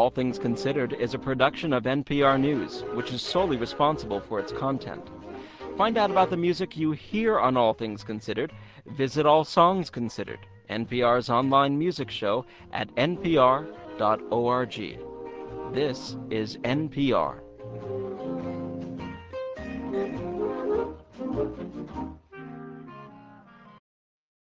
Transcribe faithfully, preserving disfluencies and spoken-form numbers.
All Things Considered is a production of N P R News, which is solely responsible for its content. Find out about the music you hear on All Things Considered. Visit All Songs Considered, N P R's online music show, at n p r dot org. This is N P R.